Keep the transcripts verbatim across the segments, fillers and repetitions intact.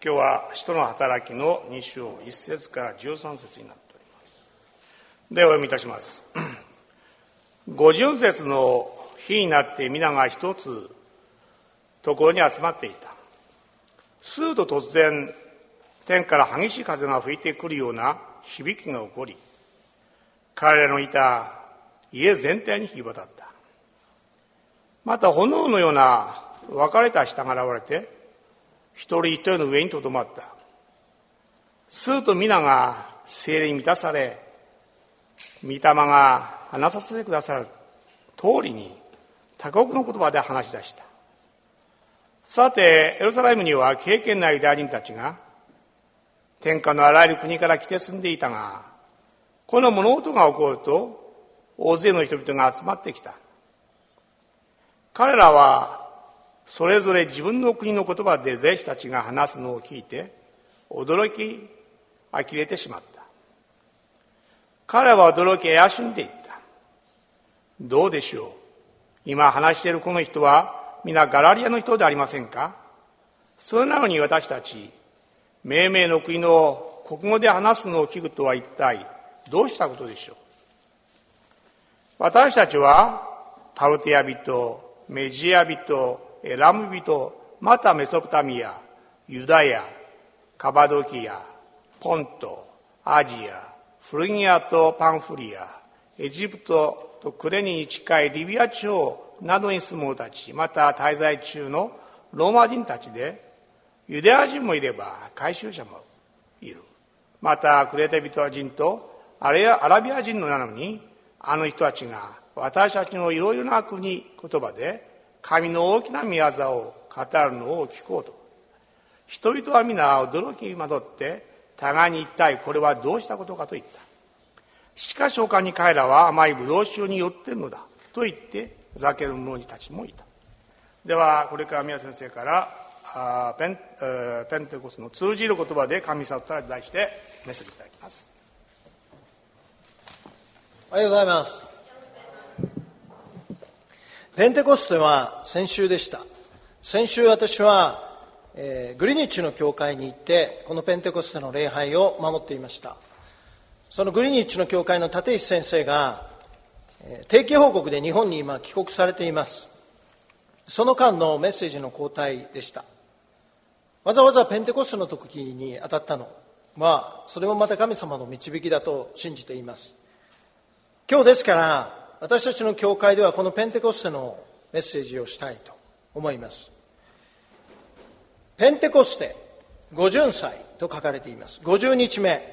今日は使徒の働きのに章いち節からじゅうさん節になっております。でお読みいたします。五旬節の日になって皆が一つところに集まっていた。すると突然天から激しい風が吹いてくるような響きが起こり、彼らのいた家全体に響き渡った。また炎のような分かれた舌が現れて一人一人の上にとどまった。すると皆が聖霊に満たされ、御霊が話させてくださる通りに他国の言葉で話し出した。さてエルサレムには敬虔なユダヤ人たちが天下のあらゆる国から来て住んでいたが、この物事が起こると大勢の人々が集まってきた。彼らはそれぞれ自分の国の言葉で弟子たちが話すのを聞いて驚き呆れてしまった。彼らは驚き怪しんでいった。どうでしょう、今話しているこの人は皆ガラリアの人でありませんか。それなのに私たち命名の国の国語で話すのを聞くとは一体どうしたことでしょう。私たちはパルテア人、メジア人、エラム人、またメソポタミア、ユダヤ、カバドキア、ポント、アジア、フルギアとパンフリア、エジプトとクレニに近いリビア地方などに住む者たち、また滞在中のローマ人たちで、ユダヤ人もいれば改宗者もいる。またクレテ人人とアラビア人のなのに、あの人たちが私たちのいろいろな国言葉で神の大きな御業を語るのを聞こうと。人々は皆驚き惑って互いに一体これはどうしたことかと言った。しかし他に彼らは甘いブドウ酒に酔っているのだと言ってふざける者たちもいた。ではこれから宮先生からあペン、えー、ペンテコスの通じる言葉で神里から題してメッセージいただきます。 ありがとうございます。ペンテコステは先週でした。先週私は、えー、グリニッチの教会に行ってこのペンテコステの礼拝を守っていました。そのグリニッチの教会の立石先生が、えー、定期報告で日本に今帰国されています。その間のメッセージの交代でした。わざわざペンテコステの時に当たったのはそれもまた神様の導きだと信じています。今日ですから私たちの教会ではこのペンテコステのメッセージをしたいと思います。ペンテコステ五巡祭と書かれています。ごじゅうにちめ、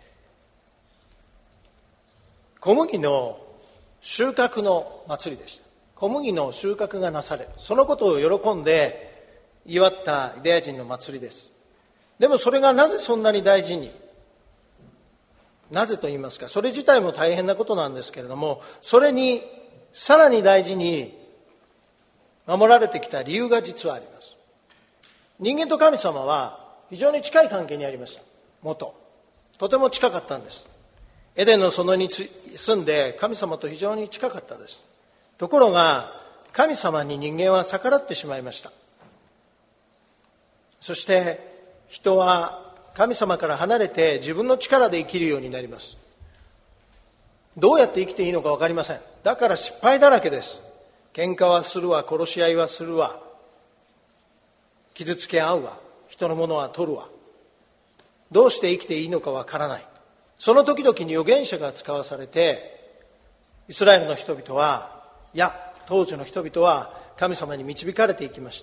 小麦の収穫の祭りでした。小麦の収穫がなされる、そのことを喜んで祝ったユダヤ人の祭りです。でもそれがなぜそんなに大事に、なぜと言いますか、それ自体も大変なことなんですけれども、それにさらに大事に守られてきた理由が実はあります。人間と神様は非常に近い関係にありました。元とても近かったんです。エデンの園に住んで神様と非常に近かったです。ところが神様に人間は逆らってしまいました。そして人は神様から離れて自分の力で生きるようになります。どうやって生きていいのか分かりません。だから失敗だらけです。喧嘩はするわ、殺し合いはするわ、傷つけ合うわ、人のものは取るわ。どうして生きていいのか分からない。その時々に預言者が使わされて、イスラエルの人々はいや当時の人々は神様に導かれていきました。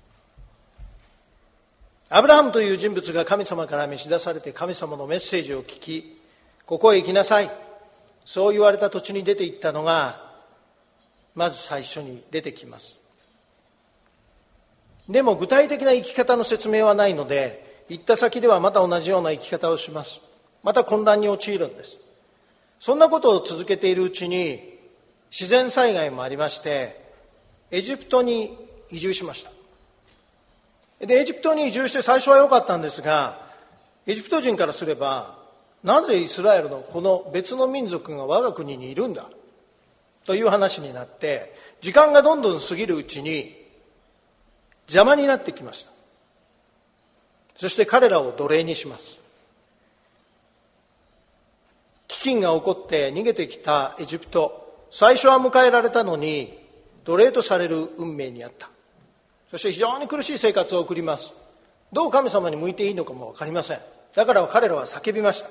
アブラハムという人物が神様から召し出されて神様のメッセージを聞き、ここへ行きなさい、そう言われた土地に出て行ったのがまず最初に出てきます。でも具体的な生き方の説明はないので、行った先ではまた同じような生き方をします。また混乱に陥るんです。そんなことを続けているうちに自然災害もありまして、エジプトに移住しました。でエジプトに移住して最初は良かったんですが、エジプト人からすればなぜイスラエルのこの別の民族が我が国にいるんだという話になって、時間がどんどん過ぎるうちに邪魔になってきました。 そして彼らを奴隷にします。飢饉が起こって逃げてきたエジプト、最初は迎えられたのに奴隷とされる運命にあった。そして非常に苦しい生活を送ります。どう神様に向いていいのかも分かりません。だから彼らは叫びました。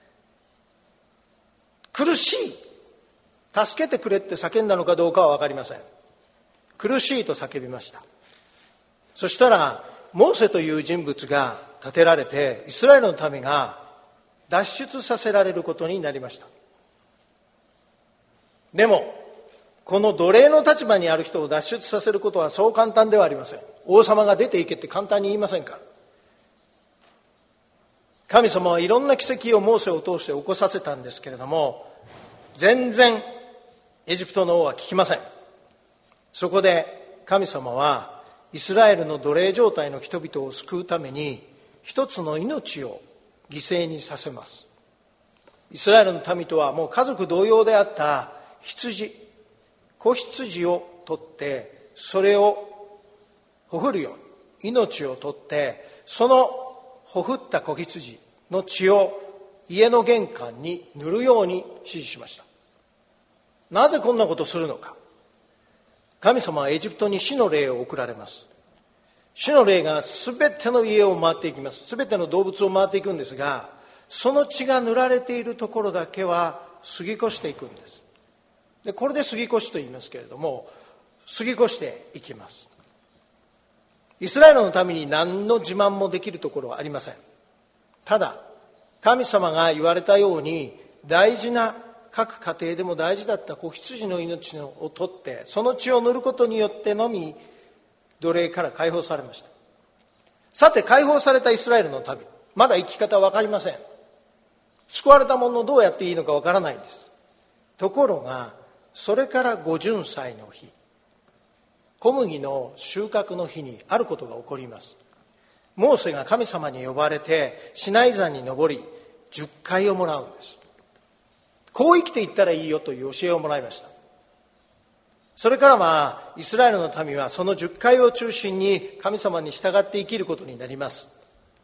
苦しい、助けてくれって叫んだのかどうかは分かりません。苦しいと叫びました。そしたらモーセという人物が立てられて、イスラエルの民が脱出させられることになりました。でもこの奴隷の立場にある人を脱出させることはそう簡単ではありません。王様が出ていけって簡単に言いませんか。神様はいろんな奇跡をモーセを通して起こさせたんですけれども、全然エジプトの王は聞きません。そこで神様はイスラエルの奴隷状態の人々を救うために一つの命を犠牲にさせます。イスラエルの民とはもう家族同様であった羊、子羊を取ってそれをほふるように命を取って、そのほふった子羊の血を家の玄関に塗るように指示しました。なぜこんなことをするのか。神様はエジプトに死の霊を送られます。死の霊がすべての家を回っていきます。すべての動物を回っていくんですが、その血が塗られているところだけは過ぎ越していくんです。でこれで過ぎ越しと言いますけれども、過ぎ越していきます。イスラエルのために何の自慢もできるところはありません。ただ神様が言われたように、大事な各家庭でも大事だった子羊の命を取ってその血を塗ることによってのみ奴隷から解放されました。さて解放されたイスラエルの民、まだ生き方は分かりません。救われたものをどうやっていいのか分からないんです。ところがそれからご巡祭の日、小麦の収穫の日にあることが起こります。モーセが神様に呼ばれてシナイ山に登りじゅっかいをもらうんです。こう生きていったらいいよという教えをもらいました。それからはイスラエルの民はそのじゅっかいを中心に神様に従って生きることになります。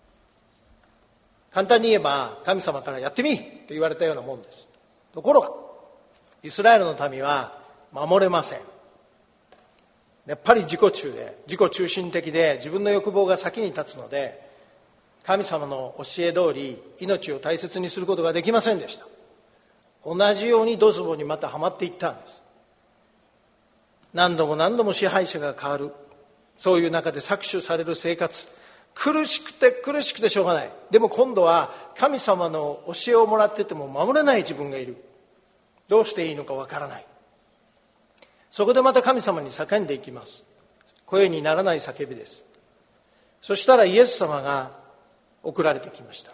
簡単に言えば神様からやってみと言われたようなもんです。ところがイスラエルの民は守れません。やっぱり自己中で自己中心的で自分の欲望が先に立つので、神様の教え通り命を大切にすることができませんでした。同じようにドツボにまたはまっていったんです。何度も何度も支配者が変わる、そういう中で搾取される生活、苦しくて苦しくてしょうがない。でも今度は神様の教えをもらってても守れない自分がいる。どうしていいのかわからない。そこでまた神様に叫んでいきます。声にならない叫びです。そしたらイエス様が送られてきました。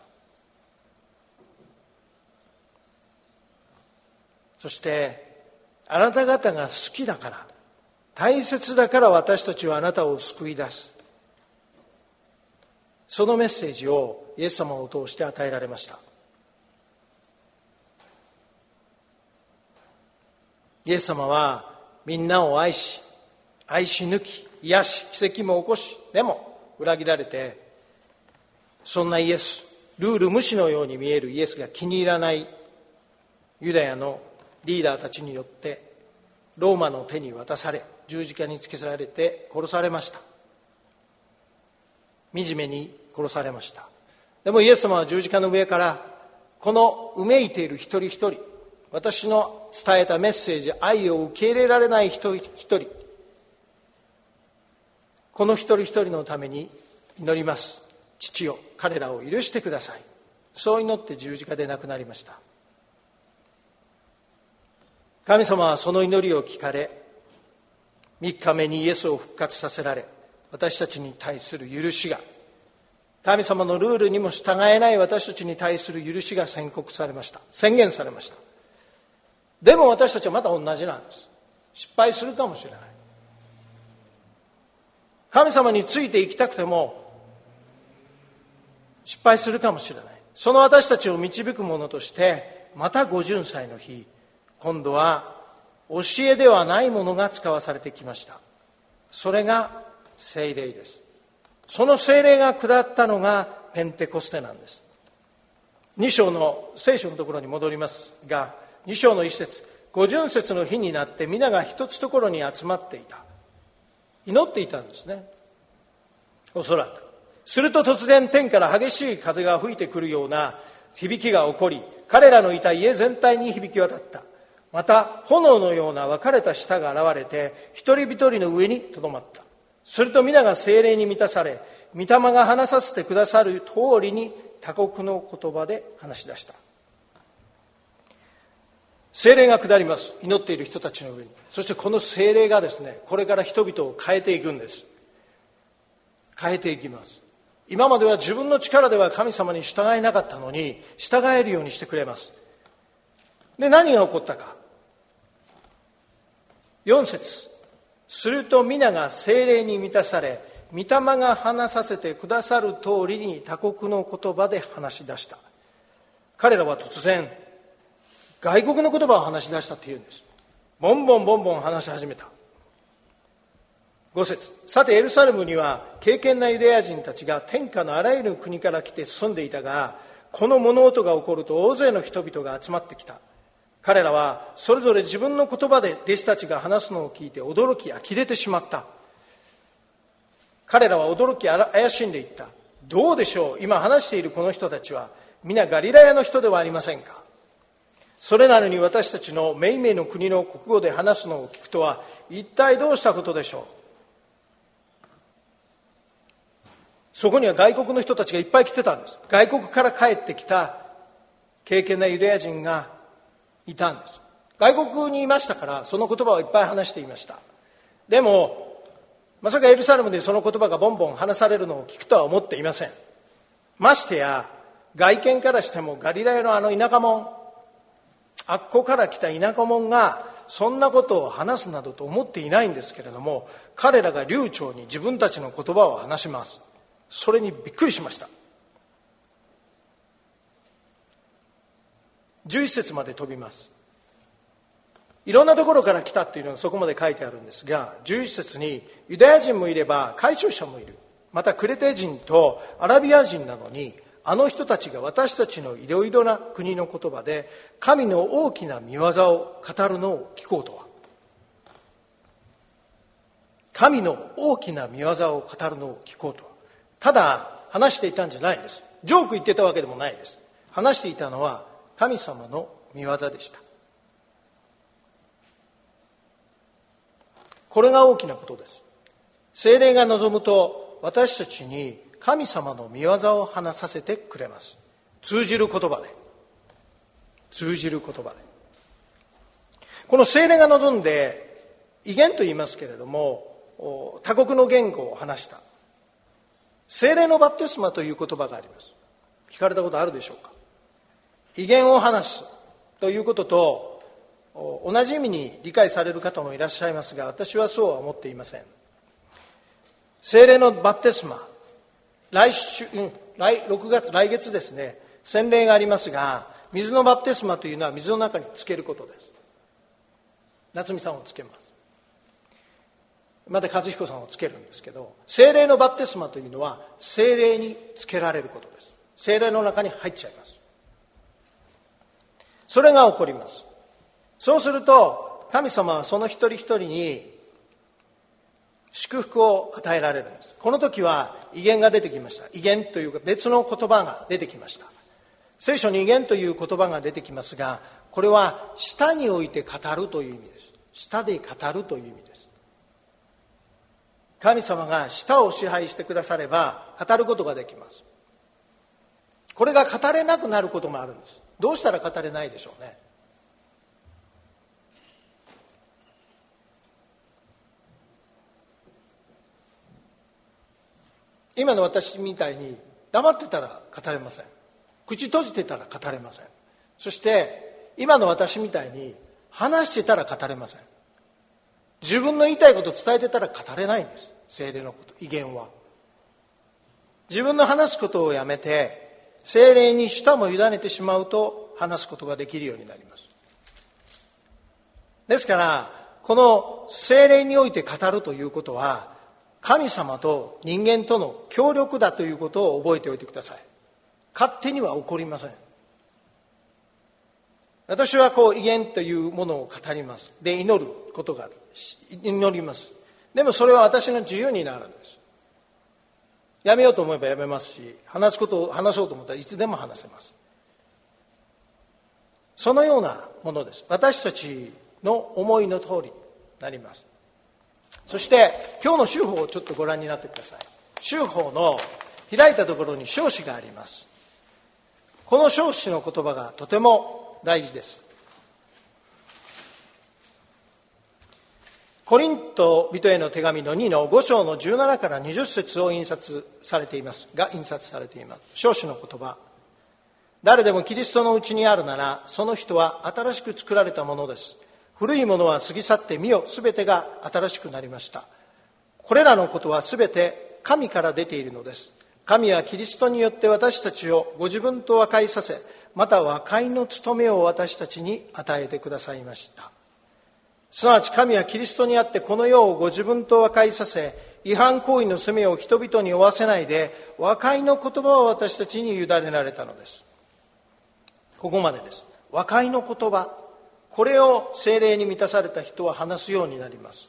そしてあなた方が好きだから、大切だから私たちはあなたを救い出す、そのメッセージをイエス様を通して与えられました。イエス様はみんなを愛し、愛し抜き、癒し、奇跡も起こし、でも裏切られて、そんなイエス、ルール無視のように見えるイエスが気に入らないユダヤのリーダーたちによってローマの手に渡され、十字架につけられて殺されました。惨めに殺されました。でもイエス様は十字架の上からこのうめいている一人一人、私の伝えたメッセージ、愛を受け入れられない一人一人、この一人一人のために祈ります。父よ、彼らを許してください。そう祈って十字架で亡くなりました。神様はその祈りを聞かれ、三日目にイエスを復活させられ、私たちに対する許しが、神様のルールにも従えない私たちに対する許しが宣告されました。宣言されました。でも私たちはまた同じなんです。失敗するかもしれない。神様についていきたくても失敗するかもしれない。その私たちを導くものとしてまたご巡祭の日、今度は教えではないものが使わされてきました。それが聖霊です。その聖霊が下ったのがペンテコステなんです。に章の聖書のところに戻りますが、に章の一節、五巡節の日になって皆が一つところに集まっていた。祈っていたんですね、おそらく。すると突然天から激しい風が吹いてくるような響きが起こり、彼らのいた家全体に響き渡った。また炎のような分かれた舌が現れて一人一人の上にとどまった。すると皆が聖霊に満たされ、御霊が話させてくださる通りに他国の言葉で話し出した。聖霊が下ります、祈っている人たちの上に。そしてこの聖霊がですね、これから人々を変えていくんです。変えていきます。今までは自分の力では神様に従えなかったのに、従えるようにしてくれます。で、何が起こったか。よん節、すると皆が聖霊に満たされ、御霊が話させてくださる通りに他国の言葉で話し出した。彼らは突然外国の言葉を話し出したっていうんです。ボンボンボンボン話し始めた。ご節、さてエルサレムには敬虔なユダヤ人たちが天下のあらゆる国から来て住んでいたが、この物音が起こると大勢の人々が集まってきた。彼らはそれぞれ自分の言葉で弟子たちが話すのを聞いて驚き呆れてしまった。彼らは驚き怪しんでいった。どうでしょう、今話しているこの人たちは皆ガリラヤの人ではありませんか。それなのに私たちのめいめいの国の国語で話すのを聞くとは一体どうしたことでしょう。そこには外国の人たちがいっぱい来てたんです。外国から帰ってきた敬虔なユダヤ人がいたんです。外国にいましたからその言葉をいっぱい話していました。でもまさかエルサレムでその言葉がボンボン話されるのを聞くとは思っていません。ましてや外見からしてもガリラヤのあの田舎者、あっこから来た田舎者がそんなことを話すなどと思っていないんですけれども、彼らが流暢に自分たちの言葉を話します。それにびっくりしました。じゅういち節まで飛びます。いろんなところから来たっていうのがそこまで書いてあるんですが、じゅういち節にユダヤ人もいれば回収者もいる、またクレテ人とアラビア人なのに、あの人たちが私たちのいろいろな国の言葉で神の大きな見業を語るのを聞こうとは。神の大きな見業を語るのを聞こうとは。ただ話していたんじゃないんです。ジョーク言ってたわけでもないです。話していたのは神様の見業でした。これが大きなことです。聖霊が望むと私たちに神様の見業を話させてくれます。通じる言葉で。通じる言葉で。この聖霊が望んで、異言と言いますけれども、他国の言語を話した。聖霊のバプテスマという言葉があります。聞かれたことあるでしょうか。異言を話すということと同じ意味に理解される方もいらっしゃいますが、私はそうは思っていません。聖霊のバプテスマ、来週、うん、来ろくがつ、来月ですね、洗礼がありますが、水のバプテスマというのは水の中につけることです。夏美さんをつけます。また和彦さんをつけるんですけど、聖霊のバプテスマというのは聖霊につけられることです。聖霊の中に入っちゃいます。それが起こります。そうすると神様はその一人一人に祝福を与えられるんです。この時は異言が出てきました。異言というか別の言葉が出てきました。聖書に異言という言葉が出てきますが、これは下において語るという意味です。下で語るという意味です。神様が舌を支配してくだされば語ることができます。これが語れなくなることもあるんです。どうしたら語れないでしょうね。今の私みたいに黙ってたら語れません。口閉じてたら語れません。そして今の私みたいに話してたら語れません。自分の言いたいことを伝えてたら語れないんです。聖霊のこと、異言は。自分の話すことをやめて聖霊に舌も委ねてしまうと話すことができるようになります。ですからこの聖霊において語るということは、 神様と人間との協力だということを覚えておいてください。勝手には起こりません。私はこう威厳というものを語ります。で、祈ることが、祈ります。でもそれは私の自由になるんです。やめようと思えばやめますし、話すことを話そうと思ったらいつでも話せます。そのようなものです。私たちの思いの通りになります。そして今日の修法をちょっとご覧になってください。修法の開いたところに証子があります。この証子の言葉がとても大事です。コリント人への手紙のにのご章のじゅうななからにじゅっ節を印刷されていますが、印刷されています。証子の言葉。誰でもキリストのうちにあるなら、その人は新しく作られたものです。古いものは過ぎ去って見よ、すべてが新しくなりました。これらのことはすべて神から出ているのです。神はキリストによって私たちをご自分と和解させ、また和解の務めを私たちに与えてくださいました。すなわち神はキリストにあってこの世をご自分と和解させ、違反行為の責めを人々に負わせないで、和解の言葉を私たちに委ねられたのです。ここまでです。和解の言葉、これを聖霊に満たされた人は話すようになります。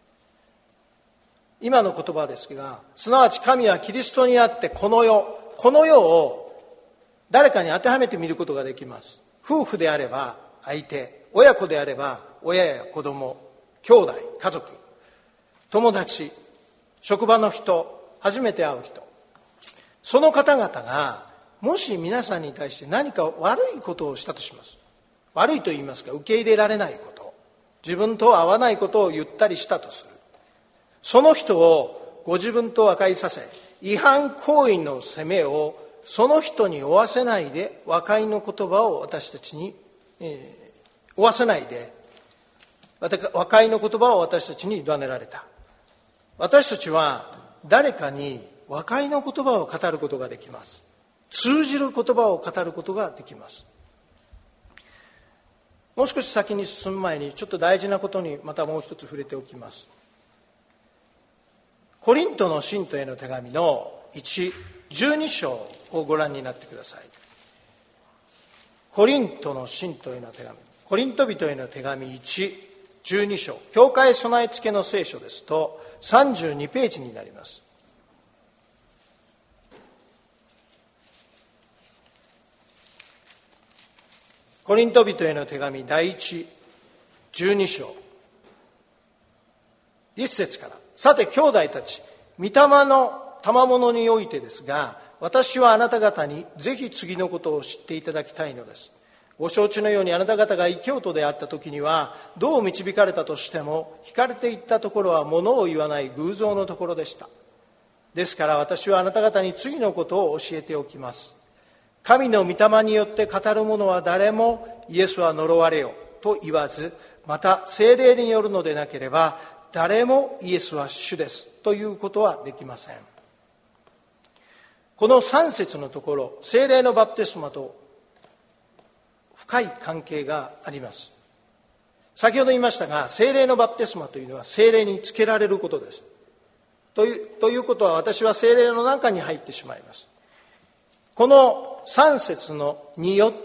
今の言葉ですが、すなわち神はキリストにあってこの世、この世を誰かに当てはめてみることができます。夫婦であれば相手、親子であれば親や子供、兄弟、家族、友達、職場の人、初めて会う人、その方々がもし皆さんに対して何か悪いことをしたとします。悪いと言いますか、受け入れられないこと、自分と合わないことを言ったりしたとする。その人をご自分と和解させ、違反行為の責めをその人に負わせないで、和解の言葉を私たちに、えー、負わせないで、和解の言葉を私たちに委ねられた。私たちは誰かに和解の言葉を語ることができます。通じる言葉を語ることができます。もう少し先に進む前にちょっと大事なことにまたもう一つ触れておきます。コリントの信徒への手紙のいち、じゅうに章をご覧になってください。コリントの信徒への手紙、コリント人への手紙いち、じゅうに章、教会備え付けの聖書ですとさんじゅうにページになります。コリント人への手紙第一、じゅうに章、一節から。さて兄弟たち、御霊の賜物においてですが、私はあなた方にぜひ次のことを知っていただきたいのです。ご承知のようにあなた方が異教徒であった時には、どう導かれたとしても、惹かれていったところは物を言わない偶像のところでした。ですから私はあなた方に次のことを教えておきます。神の御霊によって語る者は誰もイエスは呪われよと言わず、また聖霊によるのでなければ誰もイエスは主ですということはできません。このさん節のところ、聖霊のバプテスマと深い関係があります。先ほど言いましたが、聖霊のバプテスマというのは聖霊につけられることです。という、ということは私は聖霊の中に入ってしまいます。このさん節のによって、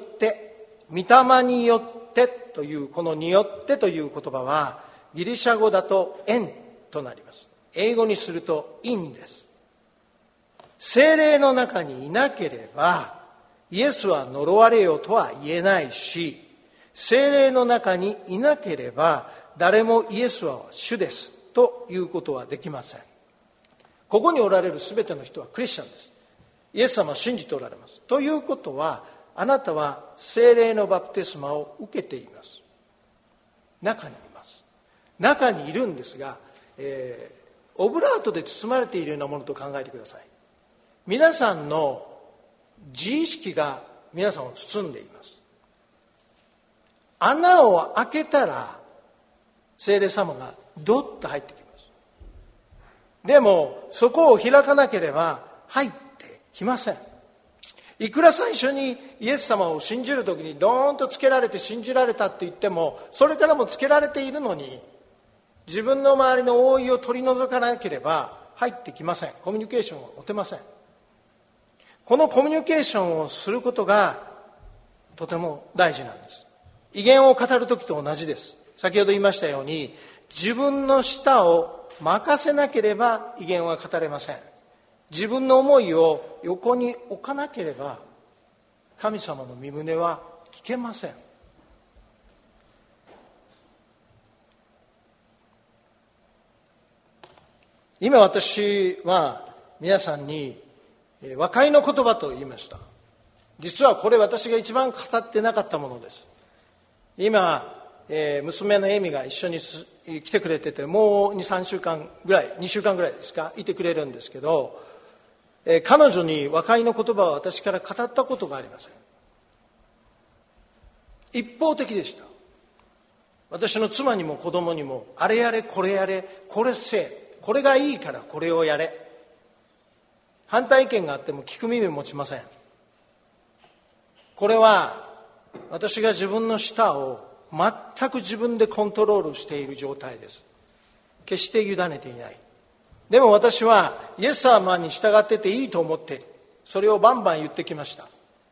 御霊によってというこのによってという言葉はギリシャ語だとエンとなります。英語にするとインです。聖霊の中にいなければイエスは呪われよとは言えないし、聖霊の中にいなければ誰もイエスは主ですということはできません。ここにおられるすべての人はクリスチャンです。イエス様を信じておられます。ということは、あなたは聖霊のバプテスマを受けています。中にいます。中にいるんですが、えー、オブラートで包まれているようなものと考えてください。皆さんの自意識が皆さんを包んでいます。穴を開けたら聖霊様がドッと入ってきます。でもそこを開かなければ入ってきません。いくら最初にイエス様を信じるときにドーンとつけられて信じられたって言っても、それからもつけられているのに自分の周りの覆いを取り除かなければ入ってきません。コミュニケーションを持てません。このコミュニケーションをすることがとても大事なんです。威厳を語るときと同じです。先ほど言いましたように、自分の舌を任せなければ威厳は語れません。自分の思いを横に置かなければ神様の御胸は聞けません。今私は皆さんに和解の言葉と言いました。実はこれ私が一番語ってなかったものです。今、えー、娘のエミが一緒に来てくれてて、もうに、さんしゅうかんぐらい、にしゅうかんぐらいですか、いてくれるんですけど、えー、彼女に和解の言葉を私から語ったことがありません。一方的でした。私の妻にも子供にも、あれやれこれやれ、これせえ、これがいいからこれをやれ。反対意見があっても聞く耳を持ちません。これは私が自分の舌を全く自分でコントロールしている状態です。決して委ねていない。でも私はイエス様に従ってていいと思っている。それをバンバン言ってきました。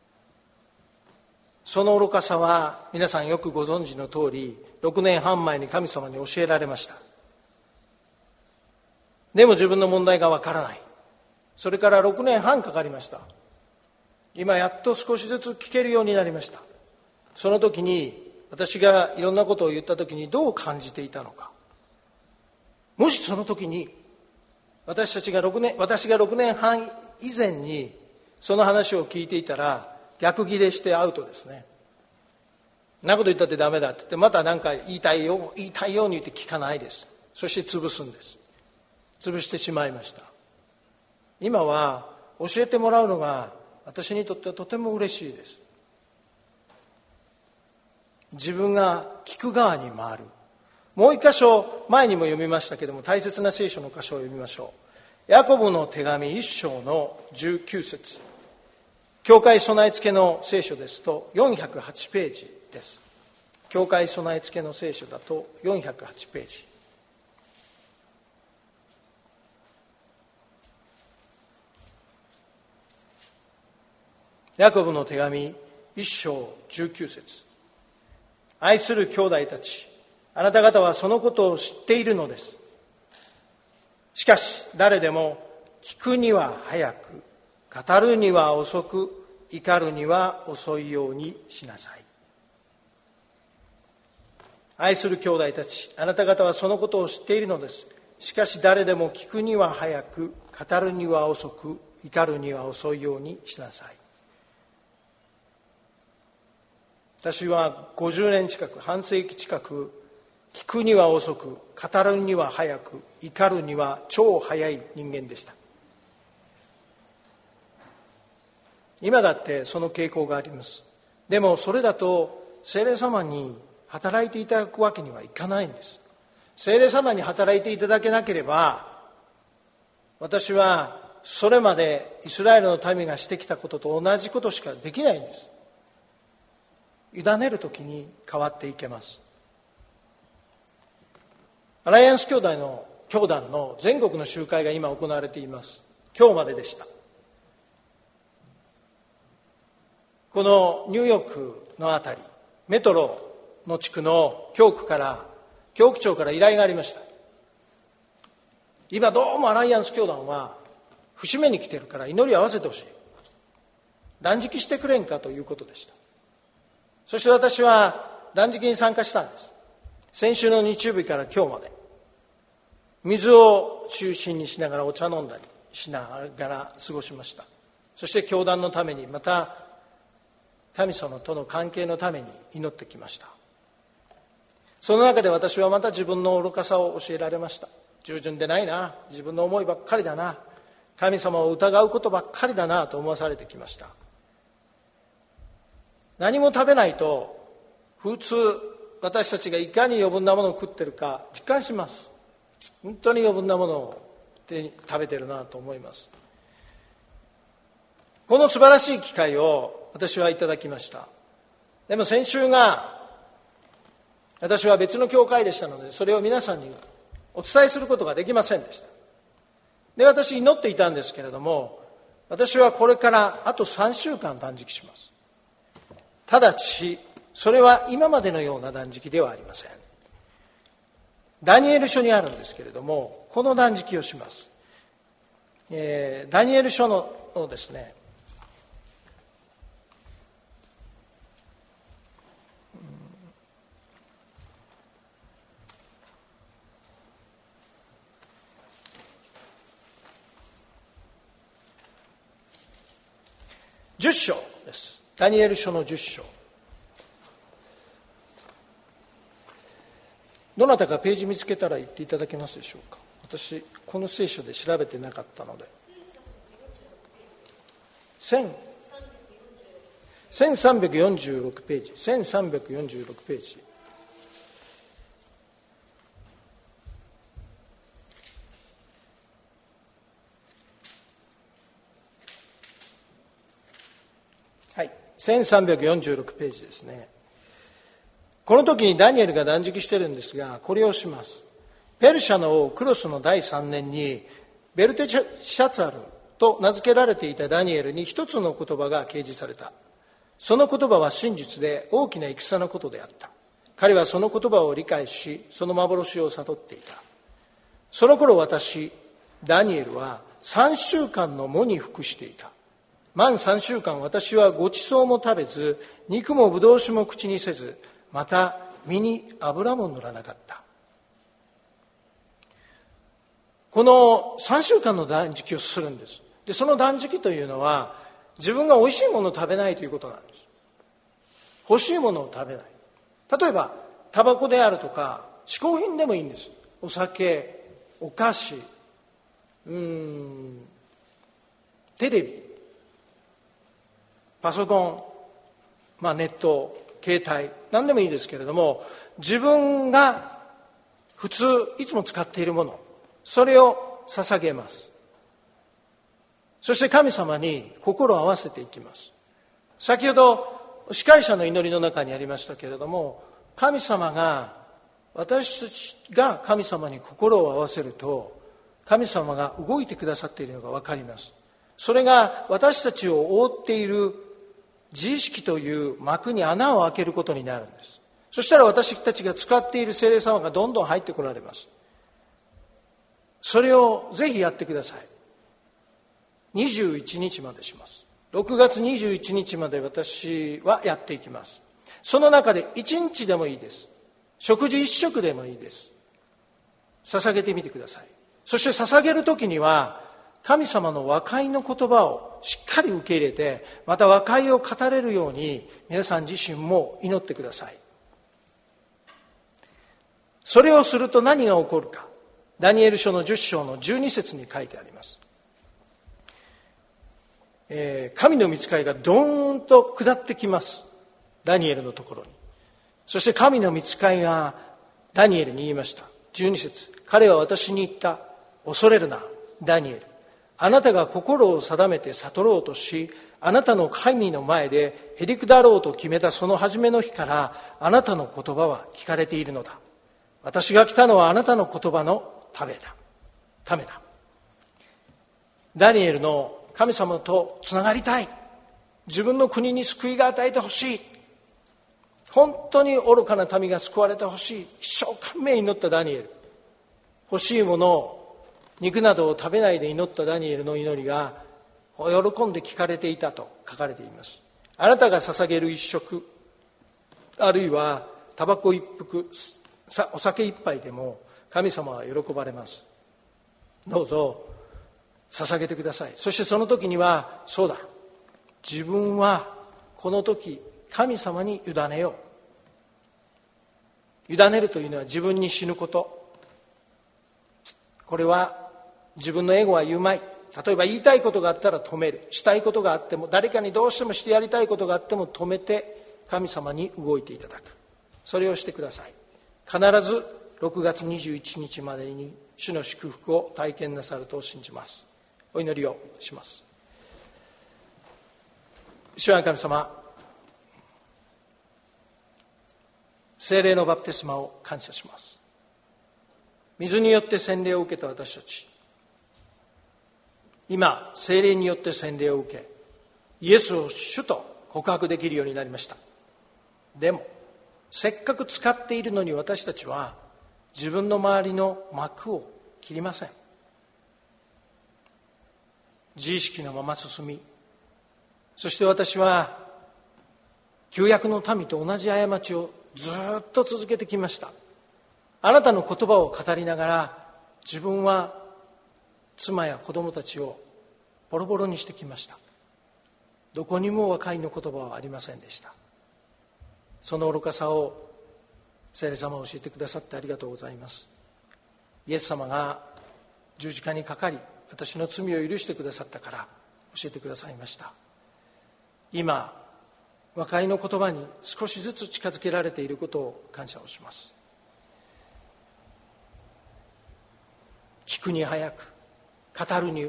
その愚かさは皆さんよくご存知の通り、ろくねんはん前に神様に教えられました。でも自分の問題がわからない。それからろくねんはんかかりました。今やっと少しずつ聞けるようになりました。その時に私がいろんなことを言った時にどう感じていたのか。もしその時に私たちが6年、私がろくねんはん以前にその話を聞いていたら逆ギレしてアウトですね。そんなこと言ったってダメだって言って、また何か言いたいよう、言いたいように言って聞かないです。そして潰すんです。潰してしまいました。今は教えてもらうのが私にとってはとても嬉しいです。自分が聞く側に回る。もう一箇所前にも読みましたけれども、大切な聖書の箇所を読みましょう。ヤコブの手紙一章のじゅうきゅう節。教会備え付けの聖書ですとよんひゃくはちページです。教会備え付けの聖書だとよんひゃくはちページ。ヤコブの手紙一章じゅうきゅう節。愛する兄弟たち、あなた方はそのことを知っているのです。しかし誰でも聞くには早く、語るには遅く、怒るには遅いようにしなさい。愛する兄弟たち、あなた方はそのことを知っているのです。しかし誰でも聞くには早く、語るには遅く、怒るには遅いようにしなさい。私はごじゅうねん近く、半世紀近く、聞くには遅く、語るには早く、怒るには超早い人間でした。今だってその傾向があります。でもそれだと聖霊様に働いていただくわけにはいかないんです。聖霊様に働いていただけなければ、私はそれまでイスラエルの民がしてきたことと同じことしかできないんです。委ねるときに変わっていけます。アライアンス兄弟の教団の全国の集会が今行われています。今日まででした。このニューヨークのあたり、メトロの地区の教区から教区長から依頼がありました。今どうもアライアンス教団は節目に来てるから祈りを合わせてほしい、断食してくれんかということでした。そして私は断食に参加したんです。先週の日曜日から今日まで水を中心にしながらお茶飲んだりしながら過ごしました。そして教団のために、また神様との関係のために祈ってきました。その中で私はまた自分の愚かさを教えられました。従順でないな、自分の思いばっかりだな、神様を疑うことばっかりだなと思わされてきました。何も食べないと普通私たちがいかに余分なものを食ってるか実感します。本当に余分なものを食べてるなと思います。この素晴らしい機会を私はいただきました。でも先週が私は別の教会でしたので、それを皆さんにお伝えすることができませんでした。 で、私祈っていたんですけれども、私はこれからあとさんしゅうかん断食します。ただし、それは今までのような断食ではありません。ダニエル書にあるんですけれども、この断食をします。えー、ダニエル書ののですね、じゅっ章です。ダニエル書のじゅっ章。どなたかページ見つけたら言っていただけますでしょうか。私この聖書で調べてなかったので。せんさんびゃくよんじゅうろくページ、せんさんびゃくよんじゅうろくページ。はい、せんさんびゃくよんじゅうろくページですね。この時にダニエルが断食しているんですが、これをします。ペルシャの王クロスのだいさんねんにベルテシャツァルと名付けられていたダニエルに一つの言葉が掲示された。その言葉は真実で大きな戦のことであった。彼はその言葉を理解し、その幻を悟っていた。その頃私、ダニエルはさんしゅうかんの喪に服していた。満さんしゅうかん私はごちそうも食べず、肉もぶどう酒も口にせず、また身に油も塗らなかった。このさんしゅうかんの断食をするんです。で、その断食というのは、自分が美味しいものを食べないということなんです。欲しいものを食べない。例えば、タバコであるとか、嗜好品でもいいんです。お酒、お菓子、うーん、テレビ、パソコン、まあ、ネット、携帯、何でもいいですけれども、自分が普通いつも使っているもの、それを捧げます。そして神様に心を合わせていきます。先ほど司会者の祈りの中にありましたけれども、神様が、私たちが神様に心を合わせると、神様が動いてくださっているのが分かります。それが私たちを覆っている自意識という幕に穴を開けることになるんです。そしたら私たちが使っている聖霊様がどんどん入ってこられます。それをぜひやってください。にじゅういちにちまでします。ろくがつにじゅういちにちまで私はやっていきます。その中でいちにちでもいいです。食事一食でもいいです。捧げてみてください。そして捧げるときには神様の和解の言葉をしっかり受け入れて、また和解を語れるように皆さん自身も祈ってください。それをすると何が起こるか、ダニエル書のじゅっ章のじゅうに節に書いてあります。えー、神の御使いがドーンと下ってきます。ダニエルのところに。そして神の御使いがダニエルに言いました。じゅうに節、彼は私に言った。恐れるな、ダニエル。あなたが心を定めて悟ろうとし、あなたの神の前でへりくだろうと決めたその初めの日から、あなたの言葉は聞かれているのだ。私が来たのはあなたの言葉のためだ。ためだ。ダニエルの神様とつながりたい。自分の国に救いが与えてほしい。本当に愚かな民が救われてほしい。一生懸命祈ったダニエル。欲しいものを、肉などを食べないで祈ったダニエルの祈りが喜んで聞かれていたと書かれています。あなたが捧げる一食、あるいはタバコ一服、お酒一杯でも神様は喜ばれます。どうぞ捧げてください。そしてその時には、そうだ、自分はこの時神様に委ねよう。委ねるというのは自分に死ぬこと。これは自分のエゴは言うまい。例えば言いたいことがあったら止める。したいことがあっても、誰かにどうしてもしてやりたいことがあっても止めて神様に動いていただく。それをしてください。必ずろくがつにじゅういちにちまでに主の祝福を体験なさると信じます。お祈りをします。主は神様、聖霊のバプテスマを感謝します。水によって洗礼を受けた私たち、 今聖霊によって洗礼を受け、イエスを主と告白できるようになりました。でもせっかく使っているのに、私たちは自分の周りの幕を切りません。自意識のまま進み、そして私は旧約の民と同じ過ちをずっと続けてきました。あなたの言葉を語りながら、自分は妻や子供たちをボロボロにしてきました。どこにも和解の言葉はありませんでした。その愚かさを聖霊様は教えてくださってありがとうございます。イエス様が十字架にかかり、私の罪を許してくださったから教えてくださいました。今和解の言葉に少しずつ近づけられていることを感謝をします。聞くに早く、語るに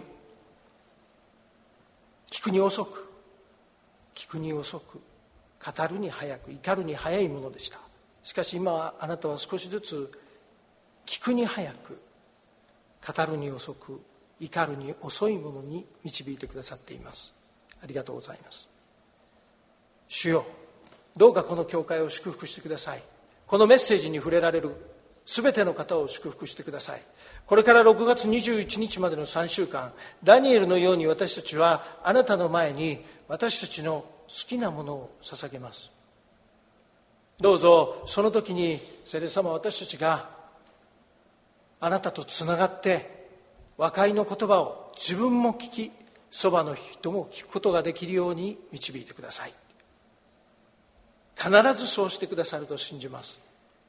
聞くに遅く、聞くに遅く、語るに早く、怒るに早いものでした。しかし今はあなたは少しずつ聞くに早く、語るに遅く、怒るに遅いものに導いてくださっています。ありがとうございます。主よ、どうかこの教会を祝福してください。このメッセージに触れられるすべての方を祝福してください。これからろくがつにじゅういちにちまでのさんしゅうかん、ダニエルのように私たちはあなたの前に私たちの好きなものを捧げます。どうぞその時に聖霊様、私たちがあなたとつながって和解の言葉を自分も聞き、そばの人も聞くことができるように導いてください。必ずそうしてくださると信じます。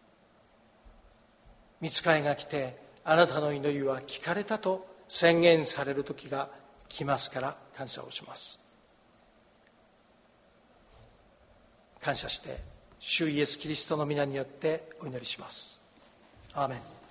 御使いが来て、あなたの祈りは聞かれたと宣言される時が来ますから感謝をします。感謝して主イエスキリストの皆によってお祈りします。アーメン。